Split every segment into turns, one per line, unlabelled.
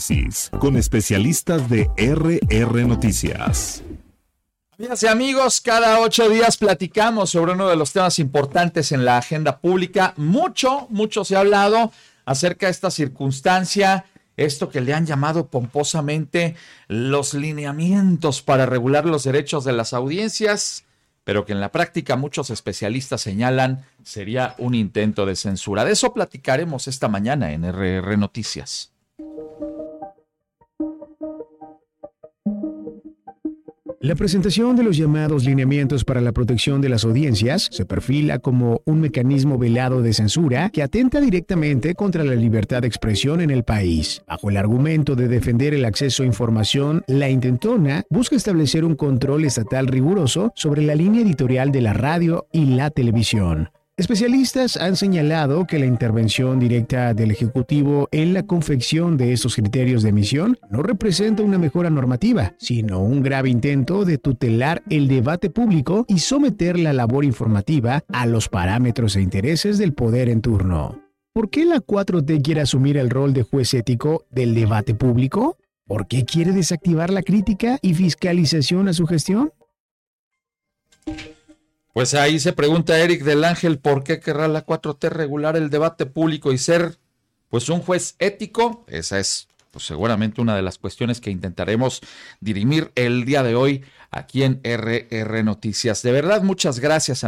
análisis con especialistas de RR Noticias.
Amigas y amigos, cada 8 días platicamos sobre uno de los temas importantes en la agenda pública. Mucho se ha hablado acerca de esta circunstancia, esto que le han llamado pomposamente los lineamientos para regular los derechos de las audiencias, pero que en la práctica muchos especialistas señalan sería un intento de censura. De eso platicaremos esta mañana en RR Noticias.
La presentación de los llamados lineamientos para la protección de las audiencias se perfila como un mecanismo velado de censura que atenta directamente contra la libertad de expresión en el país. Bajo el argumento de defender el acceso a información, la intentona busca establecer un control estatal riguroso sobre la línea editorial de la radio y la televisión. Especialistas han señalado que la intervención directa del Ejecutivo en la confección de estos criterios de emisión no representa una mejora normativa, sino un grave intento de tutelar el debate público y someter la labor informativa a los parámetros e intereses del poder en turno. ¿Por qué la 4T quiere asumir el rol de juez ético del debate público? ¿Por qué quiere desactivar la crítica y fiscalización a su gestión?
Pues ahí se pregunta Eric del Ángel, ¿por qué querrá la 4T regular el debate público y ser pues un juez ético? Esa es pues seguramente una de las cuestiones que intentaremos dirimir el día de hoy aquí en RR Noticias. De verdad, muchas gracias a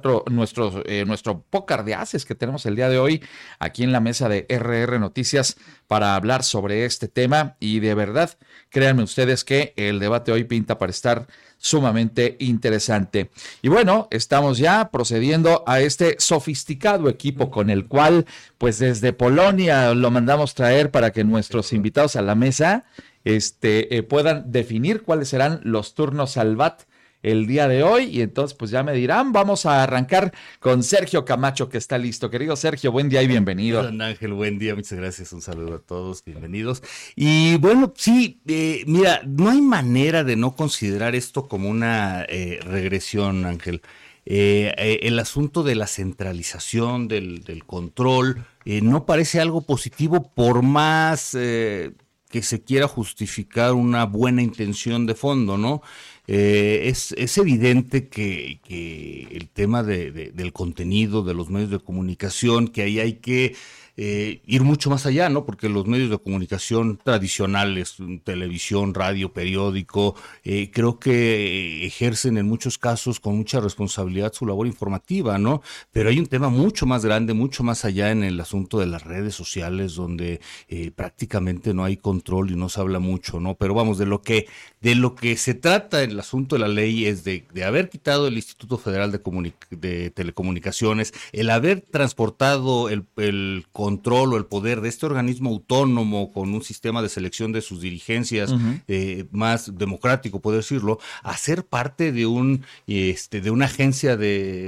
nuestro pócar de ases que tenemos el día de hoy aquí en la mesa de RR Noticias para hablar sobre este tema, y de verdad, créanme ustedes que el debate hoy pinta para estar sumamente interesante. Y bueno, estamos ya procediendo a este sofisticado equipo con el cual, pues desde Polonia lo mandamos traer para que nuestros invitados a la mesa puedan definir cuáles serán los turnos al BAT el día de hoy, y entonces pues ya me dirán. Vamos a arrancar con Sergio Camacho, que está listo. Querido Sergio, buen día y bienvenido.
Don Ángel, buen día, muchas gracias, un saludo a todos, bienvenidos. Y bueno, sí, mira, no hay manera de no considerar esto como una regresión, Ángel. El asunto de la centralización, del control, no parece algo positivo, por más que se quiera justificar una buena intención de fondo, ¿no? Es evidente que el tema del contenido, de los medios de comunicación, que ahí hay que ir mucho más allá, ¿no? Porque los medios de comunicación tradicionales, televisión, radio, periódico, creo que ejercen en muchos casos con mucha responsabilidad su labor informativa, ¿no? Pero hay un tema mucho más grande, mucho más allá en el asunto de las redes sociales, donde prácticamente no hay control y no se habla mucho, ¿no? Pero vamos, de lo que se trata el asunto de la ley es de haber quitado el Instituto Federal de Telecomunicaciones, el haber transportado el control o el poder de este organismo autónomo con un sistema de selección de sus dirigencias más democrático, puedo decirlo, a ser parte de una agencia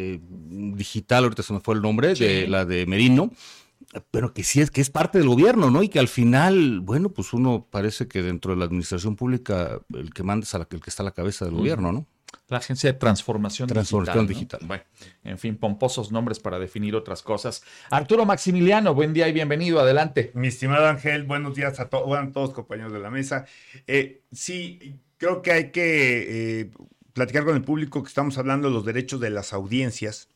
digital, ahorita se me fue el nombre, sí, de la de Merino, pero que sí es parte del gobierno, ¿no? Y que al final, bueno, pues uno parece que dentro de la administración pública el que manda es el que está a la cabeza del gobierno, ¿no?
La Agencia de Transformación Digital. ¿No? Bueno, en fin, pomposos nombres para definir otras cosas. Arturo Maximiliano, buen día y bienvenido, adelante.
Mi estimado Ángel, buenos días a todos compañeros de la mesa. Sí, creo que hay que platicar con el público que estamos hablando de los derechos de las audiencias.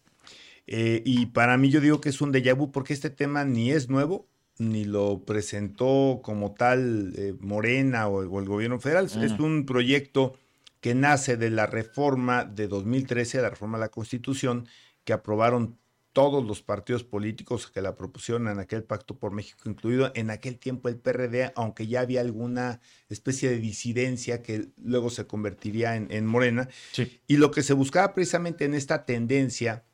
Y para mí yo digo que es un déjà vu porque este tema ni es nuevo, ni lo presentó como tal Morena o el gobierno federal. Es un proyecto que nace de la reforma de 2013, la reforma a la Constitución, que aprobaron todos los partidos políticos que la propusieron en aquel Pacto por México, incluido en aquel tiempo el PRD, aunque ya había alguna especie de disidencia que luego se convertiría en Morena. Sí. Y lo que se buscaba precisamente en esta tendencia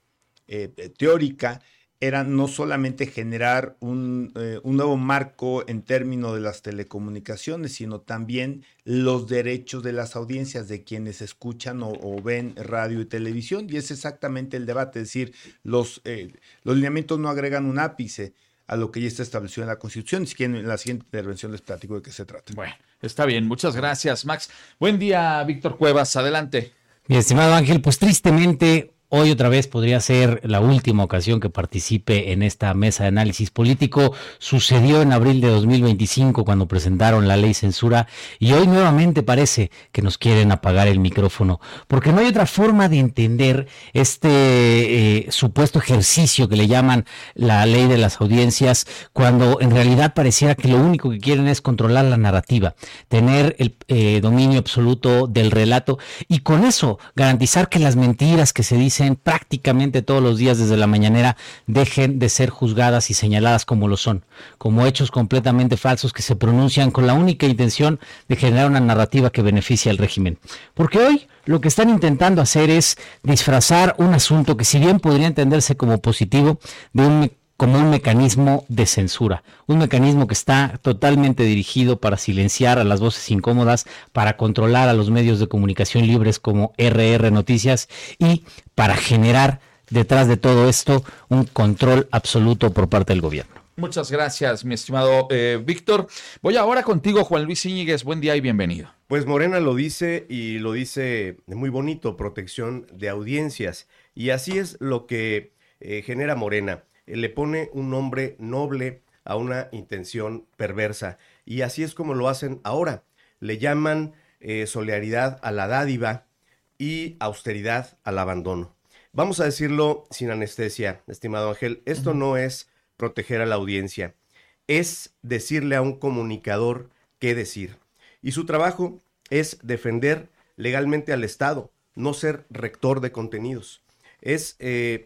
teórica era no solamente generar un nuevo marco en términos de las telecomunicaciones, sino también los derechos de las audiencias, de quienes escuchan o ven radio y televisión, y es exactamente el debate, es decir, los lineamientos no agregan un ápice a lo que ya está establecido en la Constitución. Si quieren, en la siguiente intervención les platico de qué se trata.
Bueno, está bien, muchas gracias, Max. Buen día, Víctor Cuevas, adelante.
Mi estimado Ángel, pues tristemente Hoy otra vez podría ser la última ocasión que participe en esta mesa de análisis político. Sucedió en abril de 2025 cuando presentaron la ley censura y hoy nuevamente parece que nos quieren apagar el micrófono, porque no hay otra forma de entender este supuesto ejercicio que le llaman la ley de las audiencias, cuando en realidad pareciera que lo único que quieren es controlar la narrativa, tener el dominio absoluto del relato y con eso garantizar que las mentiras que se dicen prácticamente todos los días desde la mañanera dejen de ser juzgadas y señaladas como lo son, como hechos completamente falsos que se pronuncian con la única intención de generar una narrativa que beneficie al régimen. Porque hoy lo que están intentando hacer es disfrazar un asunto que, si bien podría entenderse como positivo, como un mecanismo de censura, un mecanismo que está totalmente dirigido para silenciar a las voces incómodas, para controlar a los medios de comunicación libres como RR Noticias y para generar detrás de todo esto un control absoluto por parte del gobierno.
Muchas gracias, mi estimado Víctor. Voy ahora contigo, Juan Luis Íñiguez. Buen día y bienvenido.
Pues Morena lo dice y lo dice muy bonito, protección de audiencias. Y así es lo que genera Morena. Le pone un nombre noble a una intención perversa. Y así es como lo hacen ahora. Le llaman solidaridad a la dádiva y austeridad al abandono. Vamos a decirlo sin anestesia, estimado Ángel. Esto no es proteger a la audiencia. Es decirle a un comunicador qué decir. Y su trabajo es defender legalmente al Estado, no ser rector de contenidos. Es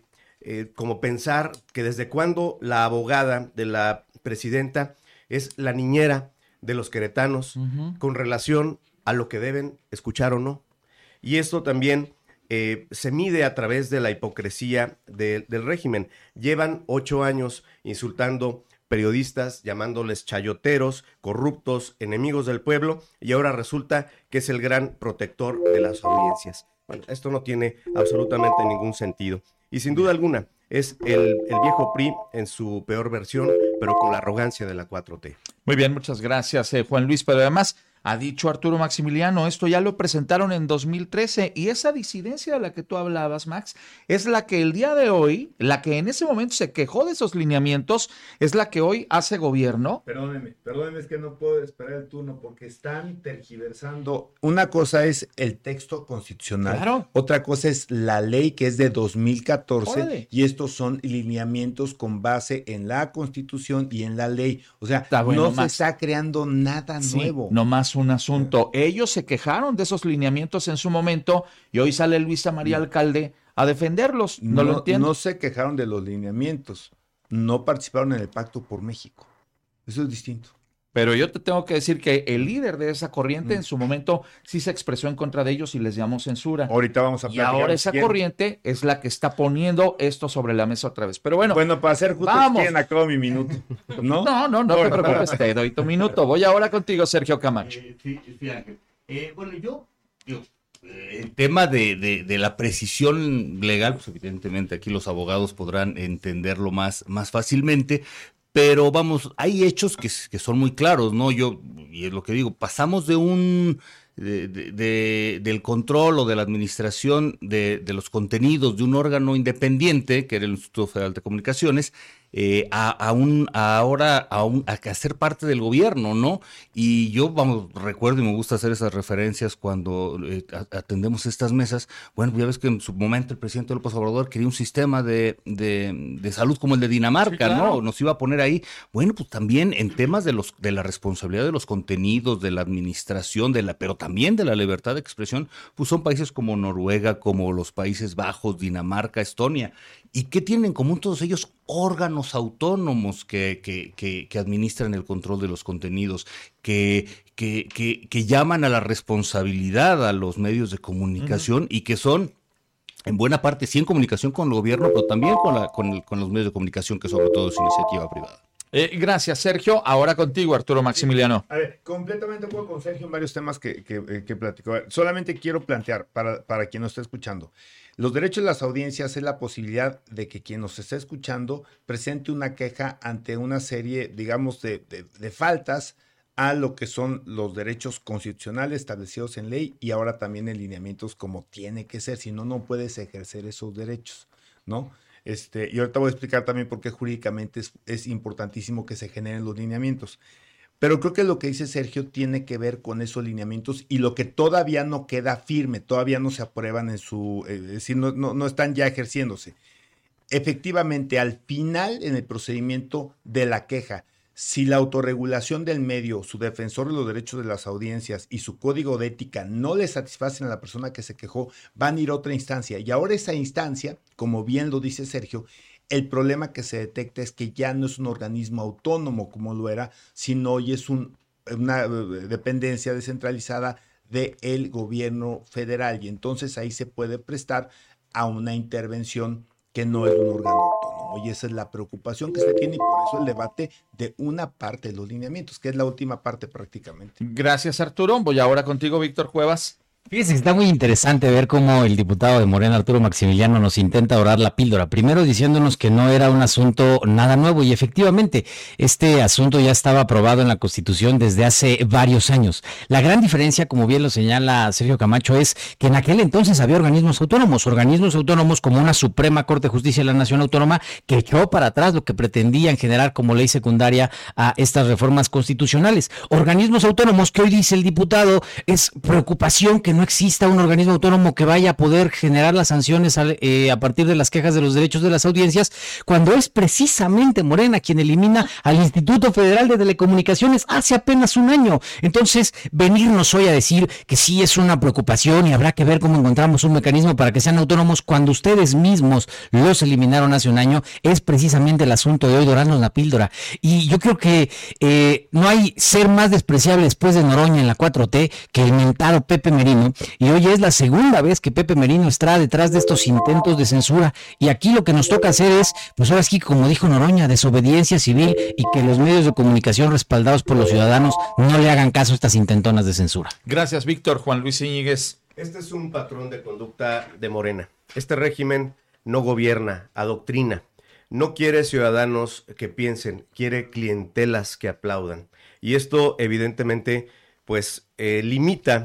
como pensar que desde cuándo la abogada de la presidenta es la niñera de los queretanos con relación a lo que deben escuchar o no. Y esto también se mide a través de la hipocresía del régimen. Llevan 8 años insultando periodistas, llamándoles chayoteros, corruptos, enemigos del pueblo, y ahora resulta que es el gran protector de las audiencias. Bueno, esto no tiene absolutamente ningún sentido. Y sin duda alguna, es el viejo PRI en su peor versión, pero con la arrogancia de la 4T.
Muy bien, muchas gracias, Juan Luis. Pero además, ha dicho Arturo Maximiliano, esto ya lo presentaron en 2013 y esa disidencia de la que tú hablabas, Max, es la que el día de hoy, la que en ese momento se quejó de esos lineamientos, es la que hoy hace gobierno.
Perdóneme, es que no puedo esperar el turno porque están tergiversando. Una cosa es el texto constitucional,
claro.
Otra cosa es la ley que es de 2014.
¡Órale!
Y estos son lineamientos con base en la Constitución y en la ley. O sea,
bueno,
no se está creando nada nuevo.
No más un asunto. Ellos se quejaron de esos lineamientos en su momento y hoy sale Luisa María Alcalde a defenderlos. No lo entiendo.
No se quejaron de los lineamientos, no participaron en el Pacto por México. Eso es distinto.
Pero yo te tengo que decir que el líder de esa corriente en su momento sí se expresó en contra de ellos y les llamó censura.
Ahorita vamos a platicar.
Y ahora esa corriente es la que está poniendo esto sobre la mesa otra vez. Pero bueno,
para hacer justo quieren acabo mi minuto. No,
no te preocupes, te doy tu minuto. Voy ahora contigo, Sergio Camacho.
Sí, Ángel. Bueno, yo el tema de la precisión legal, pues evidentemente aquí los abogados podrán entenderlo más fácilmente. Pero vamos, hay hechos que son muy claros, ¿no? Y es lo que digo, pasamos del control o de la administración de los contenidos de un órgano independiente, que era el Instituto Federal de Comunicaciones, a ser parte del gobierno, ¿no? Y yo, recuerdo y me gusta hacer esas referencias cuando atendemos estas mesas. Bueno, ya ves que en su momento el presidente López Obrador quería un sistema de salud como el de Dinamarca, sí, claro. ¿No? Nos iba a poner ahí. Bueno, pues también en temas de la responsabilidad de los contenidos, de la administración, pero también de la libertad de expresión, pues son países como Noruega, como los Países Bajos, Dinamarca, Estonia. ¿Y qué tienen en común todos ellos? Órganos autónomos que administran el control de los contenidos, que llaman a la responsabilidad a los medios de comunicación y que son, en buena parte, sí en comunicación con el gobierno, pero también con los medios de comunicación, que sobre todo es iniciativa privada.
Gracias, Sergio. Ahora contigo, Arturo Maximiliano.
A ver, completamente de acuerdo con Sergio en varios temas que platicó. Solamente quiero plantear, para quien nos está escuchando, los derechos de las audiencias es la posibilidad de que quien nos esté escuchando presente una queja ante una serie, digamos, de faltas a lo que son los derechos constitucionales establecidos en ley y ahora también en lineamientos como tiene que ser, si no, no puedes ejercer esos derechos, ¿no? Y ahorita voy a explicar también por qué jurídicamente es importantísimo que se generen los lineamientos. Pero creo que lo que dice Sergio tiene que ver con esos lineamientos y lo que todavía no queda firme, todavía no se aprueban es decir, no están ya ejerciéndose. Efectivamente, al final en el procedimiento de la queja, si la autorregulación del medio, su defensor de los derechos de las audiencias y su código de ética no le satisfacen a la persona que se quejó, van a ir a otra instancia. Y ahora esa instancia, como bien lo dice Sergio, el problema que se detecta es que ya no es un organismo autónomo como lo era, sino hoy es una dependencia descentralizada del gobierno federal. Y entonces ahí se puede prestar a una intervención que no es un órgano autónomo. Y esa es la preocupación que se tiene y por eso el debate de una parte de los lineamientos, que es la última parte prácticamente.
Gracias, Arturo. Voy ahora contigo, Víctor Cuevas.
Fíjense, está muy interesante ver cómo el diputado de Morena, Arturo Maximiliano, nos intenta dorar la píldora. Primero diciéndonos que no era un asunto nada nuevo y efectivamente este asunto ya estaba aprobado en la Constitución desde hace varios años. La gran diferencia, como bien lo señala Sergio Camacho, es que en aquel entonces había organismos autónomos como una Suprema Corte de Justicia de la Nación Autónoma que echó para atrás lo que pretendían generar como ley secundaria a estas reformas constitucionales. Organismos autónomos que hoy dice el diputado es preocupación que no exista un organismo autónomo que vaya a poder generar las sanciones a partir de las quejas de los derechos de las audiencias, cuando es precisamente Morena quien elimina al Instituto Federal de Telecomunicaciones hace apenas un año. Entonces, venirnos hoy a decir que sí es una preocupación y habrá que ver cómo encontramos un mecanismo para que sean autónomos cuando ustedes mismos los eliminaron hace un año, es precisamente el asunto de hoy, dorarnos la píldora. Y yo creo que no hay ser más despreciable después de Noroña en la 4T que el mentado Pepe Merino. Y hoy es la segunda vez que Pepe Merino está detrás de estos intentos de censura. Y aquí lo que nos toca hacer es, pues ahora sí, como dijo Noroña, desobediencia civil y que los medios de comunicación respaldados por los ciudadanos no le hagan caso a estas intentonas de censura.
Gracias, Víctor. Juan Luis Íñiguez.
Este es un patrón de conducta de Morena. Este régimen no gobierna, adoctrina. No quiere ciudadanos que piensen, quiere clientelas que aplaudan. Y esto evidentemente pues limita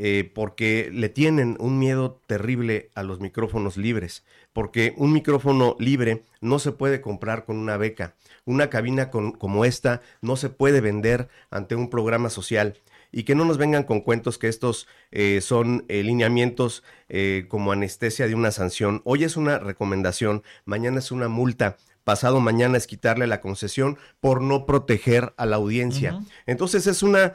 porque le tienen un miedo terrible a los micrófonos libres, porque un micrófono libre no se puede comprar con una beca, una cabina como esta no se puede vender ante un programa social, y que no nos vengan con cuentos que estos son lineamientos como anestesia de una sanción. Hoy es una recomendación, mañana es una multa, pasado mañana es quitarle la concesión por no proteger a la audiencia. Uh-huh. Entonces es una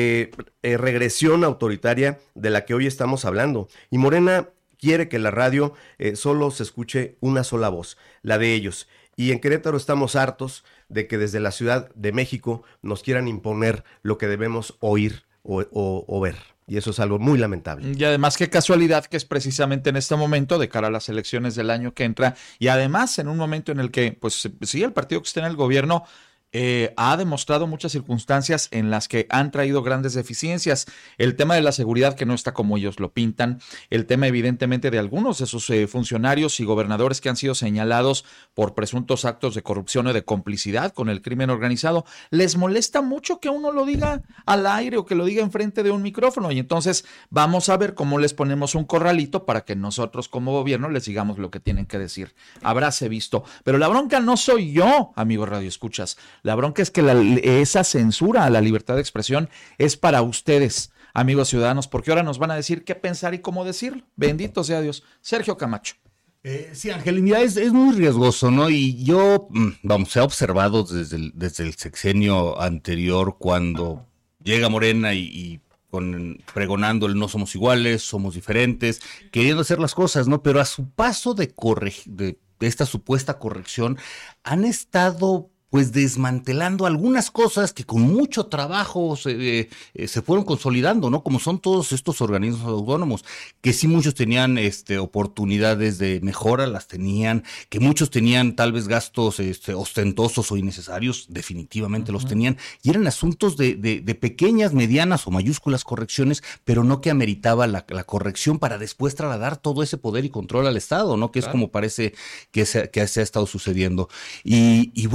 regresión autoritaria de la que hoy estamos hablando. Y Morena quiere que la radio solo se escuche una sola voz, la de ellos. Y en Querétaro estamos hartos de que desde la Ciudad de México nos quieran imponer lo que debemos oír o ver. Y eso es algo muy lamentable.
Y además, qué casualidad que es precisamente en este momento, de cara a las elecciones del año que entra, y además en un momento en el que, pues sí, el partido que está en el gobierno ha demostrado muchas circunstancias en las que han traído grandes deficiencias. El tema de la seguridad, que no está como ellos lo pintan. El tema, evidentemente, de algunos de sus funcionarios y gobernadores que han sido señalados por presuntos actos de corrupción o de complicidad con el crimen organizado. Les molesta mucho que uno lo diga al aire o que lo diga enfrente de un micrófono. Y entonces vamos a ver cómo les ponemos un corralito para que nosotros como gobierno les digamos lo que tienen que decir. Habráse visto. Pero la bronca no soy yo, amigos radioescuchas. La bronca es que esa censura a la libertad de expresión es para ustedes, amigos ciudadanos, porque ahora nos van a decir qué pensar y cómo decirlo. Bendito sea Dios. Sergio Camacho.
Sí, Ángel, mira, es muy riesgoso, ¿no? Y yo, se ha observado desde el sexenio anterior, cuando llega Morena y pregonando el no somos iguales, somos diferentes, queriendo hacer las cosas, ¿no? Pero a su paso de esta supuesta corrección, han estado pues desmantelando algunas cosas que con mucho trabajo se fueron consolidando, ¿no? Como son todos estos organismos autónomos, que sí muchos tenían oportunidades de mejora, las tenían, que muchos tenían tal vez gastos ostentosos o innecesarios, definitivamente los tenían, y eran asuntos de pequeñas, medianas o mayúsculas correcciones, pero no que ameritaba la corrección para después trasladar todo ese poder y control al Estado, ¿no? Que claro, es como parece que se ha estado sucediendo. Y bueno,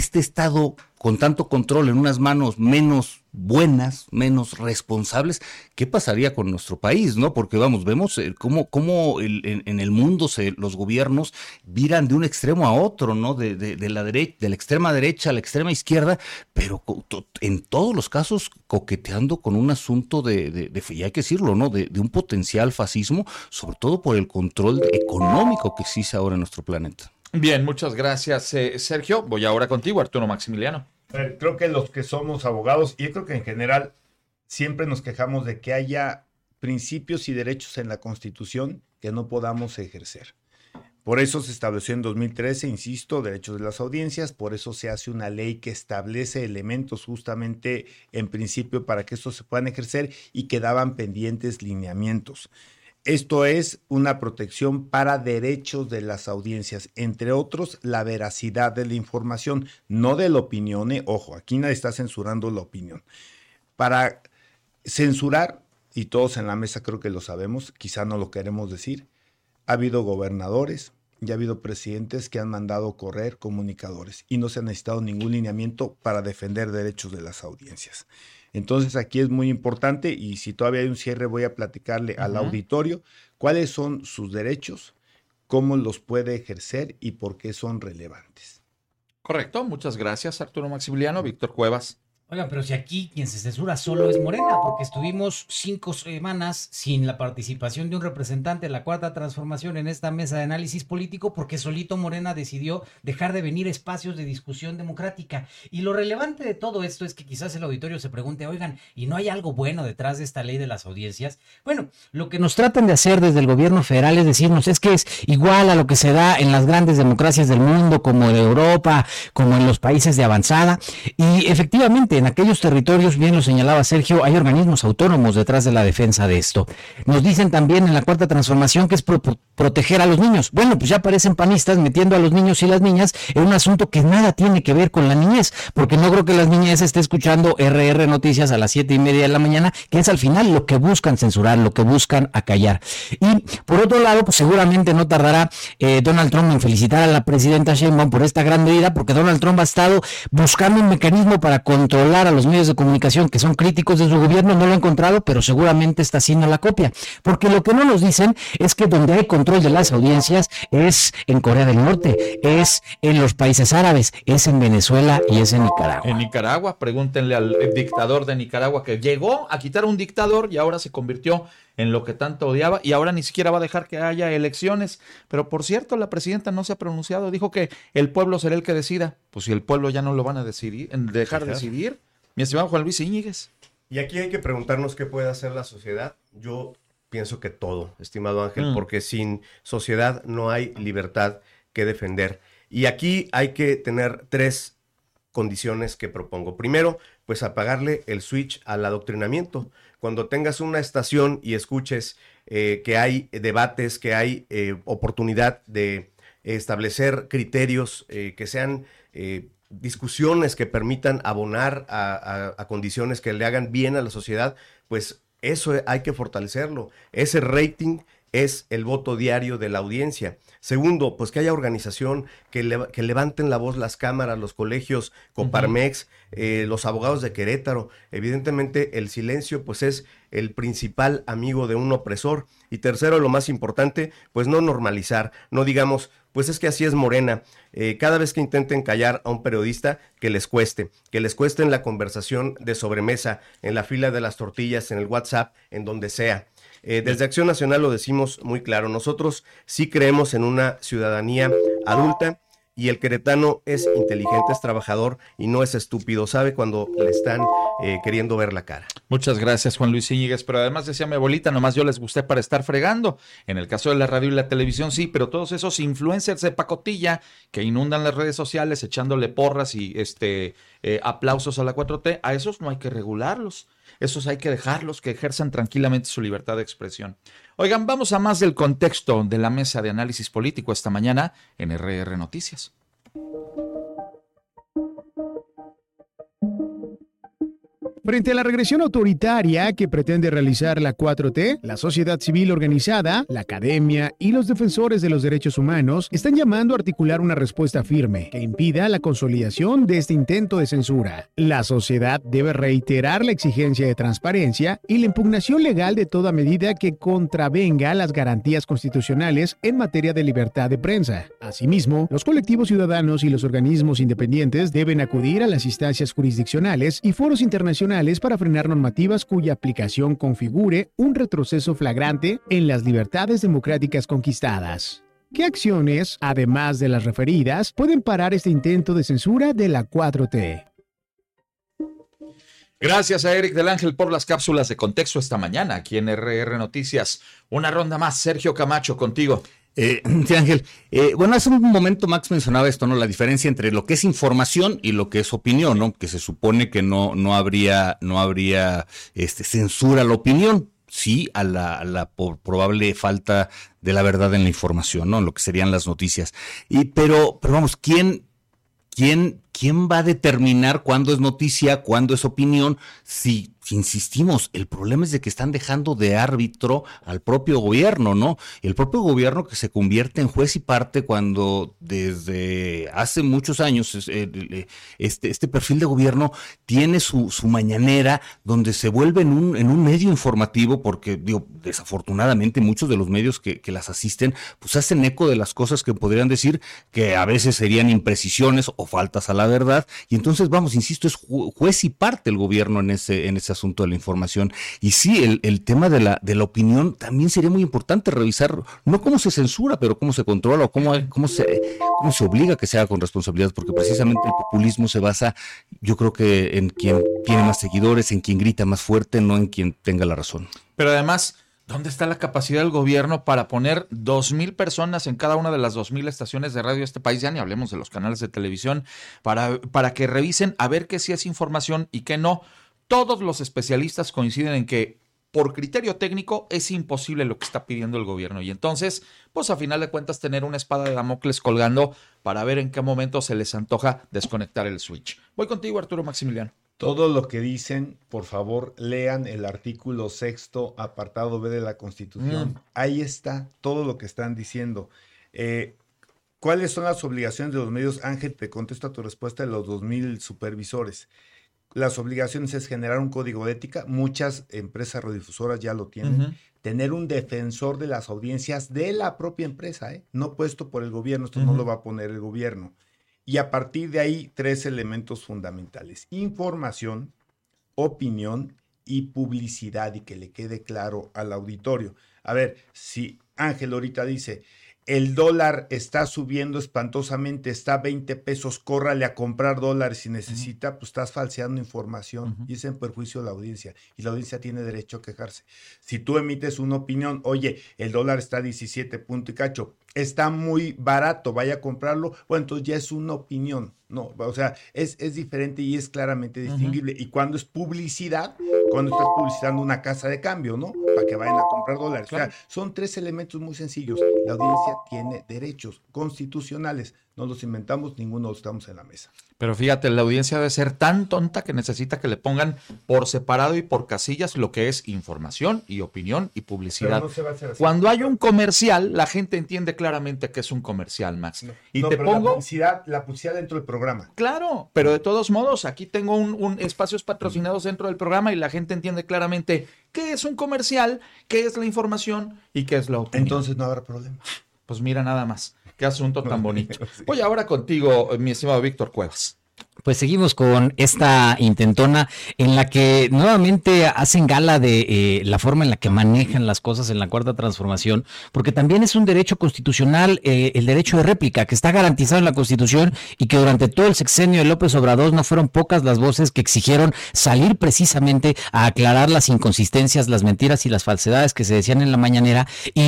este Estado con tanto control en unas manos menos buenas, menos responsables, ¿qué pasaría con nuestro país, no? Porque vamos, vemos cómo en el mundo los gobiernos viran de un extremo a otro, ¿no? De la extrema derecha a la extrema izquierda, pero en todos los casos coqueteando con un asunto y hay que decirlo, ¿no? De un potencial fascismo, sobre todo por el control económico que existe ahora en nuestro planeta.
Bien, muchas gracias, Sergio. Voy ahora contigo, Arturo Maximiliano.
Creo que los que somos abogados, y yo creo que en general siempre nos quejamos de que haya principios y derechos en la Constitución que no podamos ejercer. Por eso se estableció en 2013, insisto, derechos de las audiencias, por eso se hace una ley que establece elementos justamente en principio para que estos se puedan ejercer y quedaban pendientes lineamientos. Esto es una protección para derechos de las audiencias, entre otros la veracidad de la información, no de la opinión. Ojo, aquí nadie está censurando la opinión. Para censurar, y todos en la mesa creo que lo sabemos, quizá no lo queremos decir, ha habido gobernadores y ha habido presidentes que han mandado correr comunicadores y no se ha necesitado ningún lineamiento para defender derechos de las audiencias. Entonces aquí es muy importante y si todavía hay un cierre voy a platicarle al auditorio cuáles son sus derechos, cómo los puede ejercer y por qué son relevantes.
Correcto, muchas gracias Arturo Maximiliano. Víctor Cuevas.
Oigan, pero si aquí quien se censura solo es Morena, porque estuvimos 5 semanas sin la participación de un representante de la Cuarta Transformación en esta mesa de análisis político, porque solito Morena decidió dejar de venir espacios de discusión democrática. Y lo relevante de todo esto es que quizás el auditorio se pregunte, oigan, ¿y no hay algo bueno detrás de esta ley de las audiencias? Bueno, lo que nos tratan de hacer desde el gobierno federal es decirnos, es que es igual a lo que se da en las grandes democracias del mundo, como en Europa, como en los países de avanzada, y efectivamente, en aquellos territorios, bien lo señalaba Sergio, hay organismos autónomos detrás de la defensa de esto. Nos dicen también en la Cuarta Transformación que es proteger a los niños. Bueno, pues ya parecen panistas metiendo a los niños y las niñas en un asunto que nada tiene que ver con la niñez, porque no creo que las niñez esté escuchando RR Noticias a las 7:30 de la mañana, que es al final lo que buscan censurar, lo que buscan acallar. Y por otro lado, pues seguramente no tardará Donald Trump en felicitar a la presidenta Sheinbaum por esta gran medida, porque Donald Trump ha estado buscando un mecanismo para controlar a los medios de comunicación que son críticos de su gobierno, no lo ha encontrado, pero seguramente está haciendo la copia, porque lo que no nos dicen es que donde hay control de las audiencias es en Corea del Norte, es en los países árabes, es en Venezuela y es en Nicaragua.
En Nicaragua, pregúntenle al dictador de Nicaragua que llegó a quitar un dictador y ahora se convirtió en lo que tanto odiaba y ahora ni siquiera va a dejar que haya elecciones. Pero por cierto, la presidenta no se ha pronunciado, dijo que el pueblo será el que decida. Pues si el pueblo ya no lo van a dejar decidir, mi estimado Juan Luis Íñiguez.
Y aquí hay que preguntarnos qué puede hacer la sociedad. Yo pienso que todo, estimado Ángel, porque sin sociedad no hay libertad que defender. Y aquí hay que tener 3 condiciones que propongo. Primero, pues apagarle el switch al adoctrinamiento. Cuando tengas una estación y escuches que hay debates, que hay oportunidad de establecer criterios que sean discusiones que permitan abonar a condiciones que le hagan bien a la sociedad, pues eso hay que fortalecerlo. Ese rating es el voto diario de la audiencia. Segundo, pues que haya organización, que levanten la voz las cámaras, los colegios, Coparmex, los abogados de Querétaro. Evidentemente el silencio pues es el principal amigo de un opresor. Y tercero, lo más importante, pues no normalizar, no digamos, pues es que así es Morena. Cada vez que intenten callar a un periodista, que les cueste en la conversación de sobremesa, en la fila de las tortillas, en el WhatsApp, en donde sea. Desde Acción Nacional lo decimos muy claro, nosotros sí creemos en una ciudadanía adulta y el queretano es inteligente, es trabajador y no es estúpido, sabe cuando le están queriendo ver la cara.
Muchas gracias, Juan Luis Íñiguez, pero además decía mi abuelita, nomás yo les gusté para estar fregando. En el caso de la radio y la televisión sí, pero todos esos influencers de pacotilla que inundan las redes sociales echándole porras y aplausos a la 4T, a esos no hay que regularlos. Esos hay que dejarlos que ejerzan tranquilamente su libertad de expresión. Oigan, vamos a más del contexto de la mesa de análisis político esta mañana en RR Noticias.
Frente a la regresión autoritaria que pretende realizar la 4T, la sociedad civil organizada, la academia y los defensores de los derechos humanos están llamando a articular una respuesta firme que impida la consolidación de este intento de censura. La sociedad debe reiterar la exigencia de transparencia y la impugnación legal de toda medida que contravenga las garantías constitucionales en materia de libertad de prensa. Asimismo, los colectivos ciudadanos y los organismos independientes deben acudir a las instancias jurisdiccionales y foros internacionales para frenar normativas cuya aplicación configure un retroceso flagrante en las libertades democráticas conquistadas. ¿Qué acciones, además de las referidas, pueden parar este intento de censura de la 4T?
Gracias a Eric del Ángel por las cápsulas de contexto esta mañana aquí en RR Noticias. Una ronda más, Sergio Camacho, contigo.
Sí, Ángel. Bueno, hace un momento Max mencionaba esto, ¿no? La diferencia entre lo que es información y lo que es opinión, ¿no? Que se supone que no habría censura a la opinión, sí a la probable falta de la verdad en la información, ¿no? En lo que serían las noticias. Pero vamos, ¿quién va a determinar cuándo es noticia, cuándo es opinión? Si insistimos, el problema es de que están dejando de árbitro al propio gobierno, ¿no? El propio gobierno que se convierte en juez y parte cuando desde hace muchos años este perfil de gobierno tiene su mañanera donde se vuelve en un medio informativo, porque digo, desafortunadamente muchos de los medios que las asisten pues hacen eco de las cosas que podrían decir que a veces serían imprecisiones o faltas a la verdad, y entonces vamos, insisto, es juez y parte el gobierno en ese asunto de la información. Y sí, el tema de la opinión también sería muy importante revisar, no cómo se censura, pero cómo se controla o cómo se obliga a que se haga con responsabilidad, porque precisamente el populismo se basa, yo creo que en quien tiene más seguidores, en quien grita más fuerte, no en quien tenga la razón.
Pero además, ¿dónde está la capacidad del gobierno para poner 2,000 personas en cada una de las 2,000 estaciones de radio de este país? Ya ni hablemos de los canales de televisión, para que revisen a ver qué sí es información y qué no. Todos los especialistas coinciden en que por criterio técnico es imposible lo que está pidiendo el gobierno. Y entonces, pues a final de cuentas, tener una espada de Damocles colgando para ver en qué momento se les antoja desconectar el switch. Voy contigo, Arturo Maximiliano.
Todo lo que dicen, por favor, lean el artículo 6º, apartado B de la Constitución. Ahí está todo lo que están diciendo. ¿Cuáles son las obligaciones de los medios? Ángel, te contesto a tu respuesta de los 2,000 supervisores. Las obligaciones es generar un código de ética. Muchas empresas radiodifusoras ya lo tienen. Tener un defensor de las audiencias de la propia empresa, no puesto por el gobierno. Esto no lo va a poner el gobierno. Y a partir de ahí, 3 elementos fundamentales: información, opinión y publicidad, y que le quede claro al auditorio. A ver, si Ángel ahorita dice, el dólar está subiendo espantosamente, está a 20 pesos, córrale a comprar dólares si necesita, pues estás falseando información y es en perjuicio de la audiencia. Y la audiencia tiene derecho a quejarse. Si tú emites una opinión, oye, el dólar está a 17 punto y cacho, está muy barato, vaya a comprarlo, bueno, entonces ya es una opinión. No, o sea, es diferente y es claramente distinguible. Y cuando es publicidad, cuando estás publicitando una casa de cambio, ¿no? Para que vayan a comprar dólares. Claro. O sea, son 3 elementos muy sencillos. La audiencia tiene derechos constitucionales. No los inventamos, ninguno los estamos en la mesa.
Pero fíjate, la audiencia debe ser tan tonta que necesita que le pongan por separado y por casillas lo que es información y opinión y publicidad. No se va a hacer así. Cuando hay un comercial, la gente entiende claramente que es un comercial, Max. Y te pongo
la publicidad dentro del programa.
Claro, pero de todos modos, aquí tengo un espacios patrocinados dentro del programa y la gente entiende claramente qué es un comercial, qué es la información y qué es la opinión.
Entonces no habrá problema.
Pues mira nada más. Qué asunto tan bonito. Voy ahora contigo, mi estimado Víctor Cuevas.
Pues seguimos con esta intentona en la que nuevamente hacen gala de la forma en la que manejan las cosas en la Cuarta Transformación, porque también es un derecho constitucional, el derecho de réplica, que está garantizado en la Constitución y que durante todo el sexenio de López Obrador no fueron pocas las voces que exigieron salir precisamente a aclarar las inconsistencias, las mentiras y las falsedades que se decían en la mañanera. Y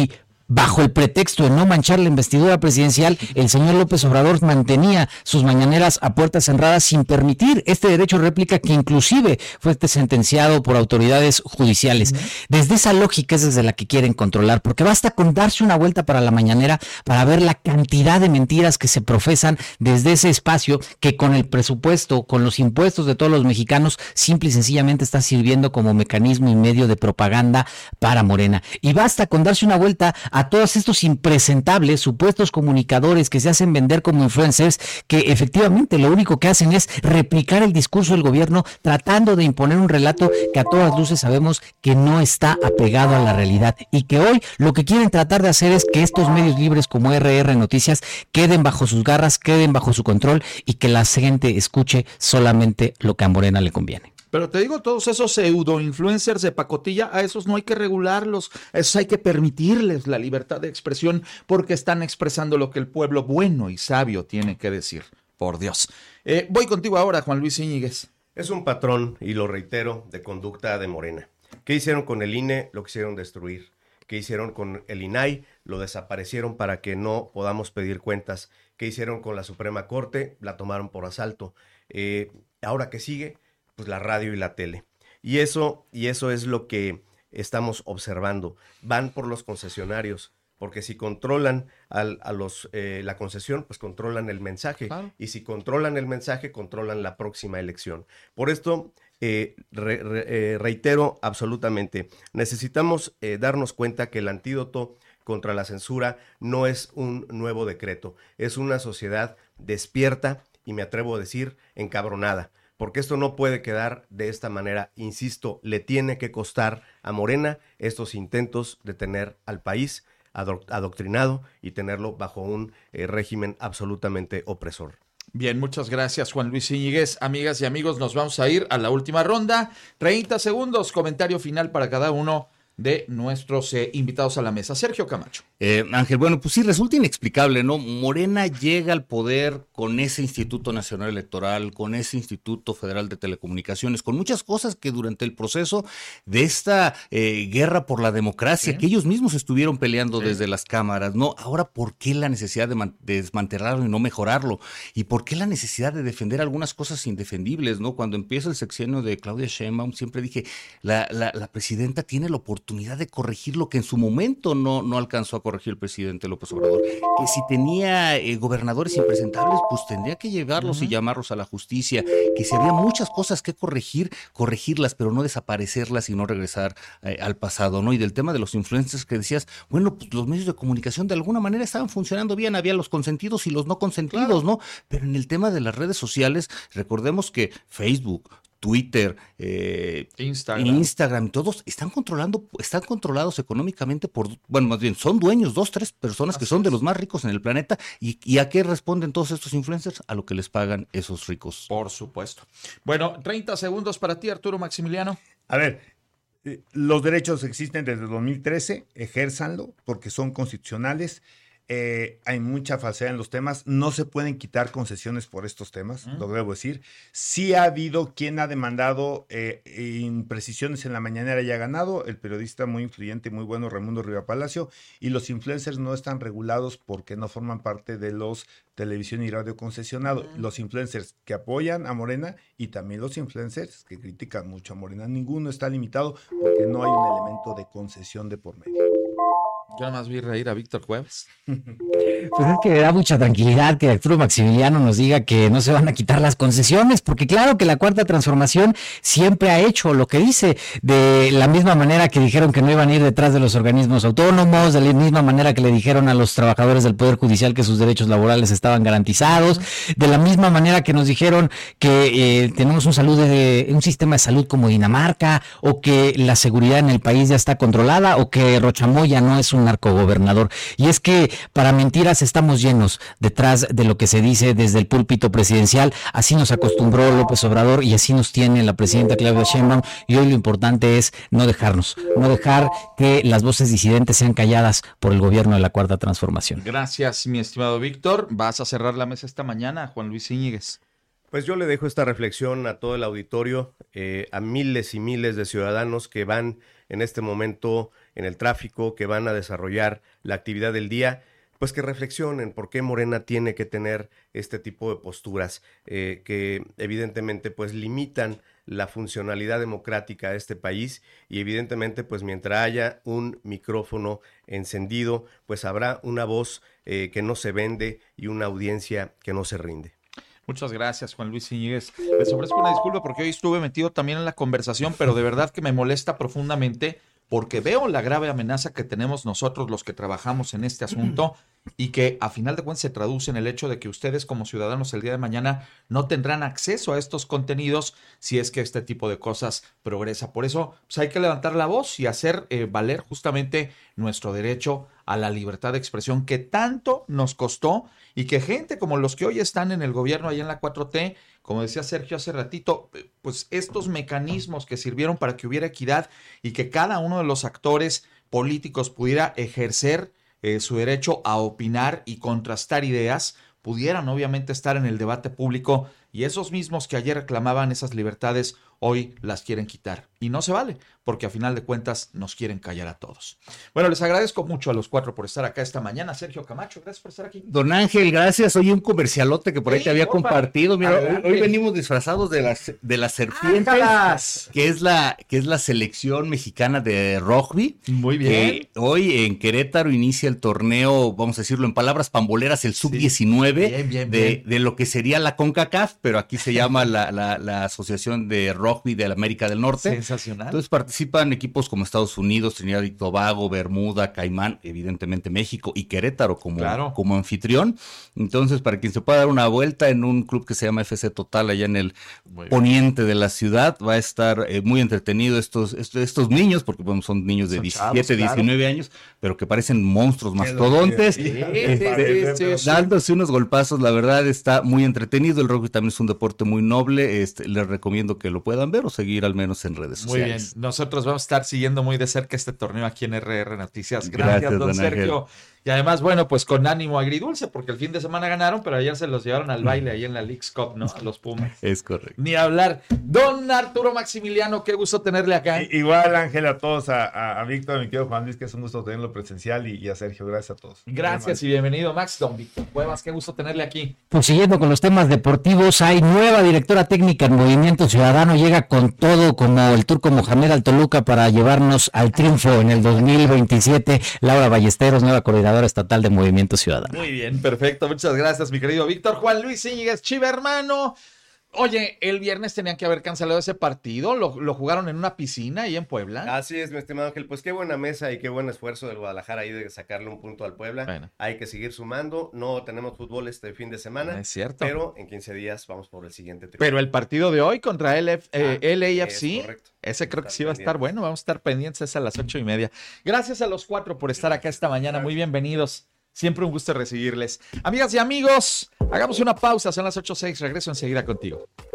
bajo el pretexto de no manchar la investidura presidencial, el señor López Obrador mantenía sus mañaneras a puertas cerradas sin permitir este derecho de réplica que inclusive fue sentenciado por autoridades judiciales. Desde esa lógica es desde la que quieren controlar, porque basta con darse una vuelta para la mañanera para ver la cantidad de mentiras que se profesan desde ese espacio que con el presupuesto, con los impuestos de todos los mexicanos, simple y sencillamente está sirviendo como mecanismo y medio de propaganda para Morena. Y basta con darse una vuelta a todos estos impresentables supuestos comunicadores que se hacen vender como influencers, que efectivamente lo único que hacen es replicar el discurso del gobierno, tratando de imponer un relato que a todas luces sabemos que no está apegado a la realidad, y que hoy lo que quieren tratar de hacer es que estos medios libres como RR Noticias queden bajo sus garras, queden bajo su control, y que la gente escuche solamente lo que a Morena le conviene.
Pero te digo, todos esos pseudo-influencers de pacotilla, a esos no hay que regularlos, a esos hay que permitirles la libertad de expresión, porque están expresando lo que el pueblo bueno y sabio tiene que decir. Por Dios. Voy contigo ahora, Juan Luis Íñiguez.
Es un patrón, y lo reitero, de conducta de Morena. ¿Qué hicieron con el INE? Lo quisieron destruir. ¿Qué hicieron con el INAI? Lo desaparecieron para que no podamos pedir cuentas. ¿Qué hicieron con la Suprema Corte? La tomaron por asalto. Ahora, ¿qué sigue? Pues la radio y la tele. Y eso es lo que estamos observando. Van por los concesionarios, porque si controlan la concesión, pues controlan el mensaje. Claro. Y si controlan el mensaje, controlan la próxima elección. Por esto, reitero absolutamente, necesitamos darnos cuenta que el antídoto contra la censura no es un nuevo decreto, es una sociedad despierta y, me atrevo a decir, encabronada. Porque esto no puede quedar de esta manera. Insisto, le tiene que costar a Morena estos intentos de tener al país adoctrinado y tenerlo bajo un régimen absolutamente opresor.
Bien, muchas gracias, Juan Luis Íñiguez. Amigas y amigos, nos vamos a ir a la última ronda. 30 segundos, comentario final para cada uno de nuestros invitados a la mesa. Sergio Camacho.
Ángel, bueno, pues sí, resulta inexplicable, ¿no? Morena llega al poder con ese Instituto Nacional Electoral, con ese Instituto Federal de Telecomunicaciones, con muchas cosas que durante el proceso de esta guerra por la democracia, que ellos mismos estuvieron peleando desde las cámaras, ¿no? Ahora, ¿por qué la necesidad de desmantelarlo y no mejorarlo? ¿Y por qué la necesidad de defender algunas cosas indefendibles, ¿no? Cuando empieza el sexenio de Claudia Sheinbaum, siempre dije, la presidenta tiene la oportunidad de corregir lo que en su momento no alcanzó a corregir el presidente López Obrador, que si tenía gobernadores impresentables, pues tendría que llevarlos y llamarlos a la justicia, que si había muchas cosas que corregirlas, pero no desaparecerlas y no regresar al pasado, ¿no? Y del tema de los influencers que decías, bueno, pues los medios de comunicación de alguna manera estaban funcionando bien, había los consentidos y los no consentidos, claro, ¿no? Pero en el tema de las redes sociales, recordemos que Facebook, Twitter, Instagram, todos están controlados económicamente más bien, son dueños 2-3 personas que son de los más ricos en el planeta. ¿Y a qué responden todos estos influencers? A lo que les pagan esos ricos.
Por supuesto. Bueno, 30 segundos para ti, Arturo Maximiliano.
A ver, los derechos existen desde 2013, ejérzanlo porque son constitucionales. Hay mucha falsedad en los temas, no se pueden quitar concesiones por estos temas, lo debo decir. Sí ha habido quien ha demandado imprecisiones en la mañanera y ha ganado, el periodista muy influyente y muy bueno Raimundo Riva Palacio, y los influencers no están regulados porque no forman parte de los televisión y radio concesionados. Los influencers que apoyan a Morena y también los influencers que critican mucho a Morena, ninguno está limitado porque no hay un elemento de concesión de por medio.
Yo nada más vi reír a Víctor Cuevas.
Pues es que da mucha tranquilidad que Arturo Maximiliano nos diga que no se van a quitar las concesiones, porque claro que la Cuarta Transformación siempre ha hecho lo que dice, de la misma manera que dijeron que no iban a ir detrás de los organismos autónomos, de la misma manera que le dijeron a los trabajadores del Poder Judicial que sus derechos laborales estaban garantizados, de la misma manera que nos dijeron que tenemos un sistema de salud como Dinamarca, o que la seguridad en el país ya está controlada, o que Rochamoya no es un narcogobernador. Y es que para mentiras estamos llenos detrás de lo que se dice desde el púlpito presidencial. Así nos acostumbró López Obrador y así nos tiene la presidenta Claudia Sheinbaum, y hoy lo importante es no dejar que las voces disidentes sean calladas por el gobierno de la Cuarta Transformación.
Gracias, mi estimado Víctor. ¿Vas a cerrar la mesa esta mañana, Juan Luis Íñiguez?
Pues yo le dejo esta reflexión a todo el auditorio, a miles y miles de ciudadanos que van en este momento en el tráfico, que van a desarrollar la actividad del día, pues que reflexionen por qué Morena tiene que tener este tipo de posturas que evidentemente pues limitan la funcionalidad democrática de este país y evidentemente pues mientras haya un micrófono encendido pues habrá una voz que no se vende y una audiencia que no se rinde.
Muchas gracias, Juan Luis Íñiguez. Les ofrezco una disculpa porque hoy estuve metido también en la conversación, pero de verdad que me molesta profundamente porque veo la grave amenaza que tenemos nosotros los que trabajamos en este asunto y que a final de cuentas se traduce en el hecho de que ustedes como ciudadanos el día de mañana no tendrán acceso a estos contenidos si es que este tipo de cosas progresa. Por eso pues, hay que levantar la voz y hacer valer justamente nuestro derecho a la libertad de expresión que tanto nos costó y que gente como los que hoy están en el gobierno allá en la 4T, como decía Sergio hace ratito, pues estos mecanismos que sirvieron para que hubiera equidad y que cada uno de los actores políticos pudiera ejercer su derecho a opinar y contrastar ideas, pudieran obviamente estar en el debate público y esos mismos que ayer reclamaban esas libertades hoy las quieren quitar. Y no se vale, porque a final de cuentas nos quieren callar a todos. Bueno, les agradezco mucho a los cuatro por estar acá esta mañana. Sergio Camacho, gracias por estar aquí.
Don Ángel, gracias. Oye, un comercialote que por ahí te había compartido. Mira, hoy venimos disfrazados de las serpientes, que es la selección mexicana de rugby.
Muy bien.
Que hoy en Querétaro inicia el torneo, vamos a decirlo en palabras pamboleras, el sub-19
bien.
De lo que sería la CONCACAF, pero aquí se llama la Asociación de Rugby de la América del Norte.
Sensacional.
Entonces participan equipos como Estados Unidos, Trinidad y Tobago, Bermuda, Caimán, evidentemente México y Querétaro como anfitrión. Entonces, para quien se pueda dar una vuelta en un club que se llama FC Total allá en el poniente de la ciudad, va a estar muy entretenido estos niños, porque bueno, son niños de son 17, chavos, 19 años, pero que parecen monstruos mastodontes, dándose unos golpazos. La verdad está muy entretenido. El rugby también es un deporte muy noble. Les recomiendo que lo puedan ver o seguir al menos en redes sociales.
Muy bien, nosotros vamos a estar siguiendo muy de cerca este torneo aquí en RR Noticias. Gracias don Sergio. Y además, bueno, pues con ánimo agridulce, porque el fin de semana ganaron, pero ayer se los llevaron al baile ahí en la Leagues Cup, ¿no? A los Pumas.
Es correcto.
Ni hablar. Don Arturo Maximiliano, qué gusto tenerle acá.
Igual, Ángel, a todos, a Víctor, a mi querido Juan Luis, que es un gusto tenerlo presencial, y a Sergio, gracias a todos.
Gracias y bienvenido, Max. Don Víctor Cuevas, qué gusto tenerle aquí.
Pues siguiendo con los temas deportivos, hay nueva directora técnica en Movimiento Ciudadano, llega con todo como el turco Mohamed al Toluca para llevarnos al triunfo en el 2027. Laura Ballesteros, nueva coordinadora estatal de Movimiento Ciudadano.
Muy bien, perfecto. Muchas gracias, mi querido Víctor. Juan Luis Íñiguez, Chiva hermano. Oye, el viernes tenían que haber cancelado ese partido. Lo jugaron en una piscina ahí en Puebla.
Así es, mi estimado Ángel. Pues qué buena mesa y qué buen esfuerzo del Guadalajara ahí de sacarle un punto al Puebla. Bueno. Hay que seguir sumando. No tenemos fútbol este fin de semana.
Es cierto.
Pero en 15 días vamos por el siguiente triunfo.
Pero el partido de hoy contra LAFC, ese creo que sí va a estar bueno. Vamos a estar pendientes, es a las 8:30. Gracias a los cuatro por estar acá esta mañana. Muy bienvenidos. Siempre un gusto recibirles. Amigas y amigos, hagamos una pausa. Son las 8:06. Regreso enseguida contigo.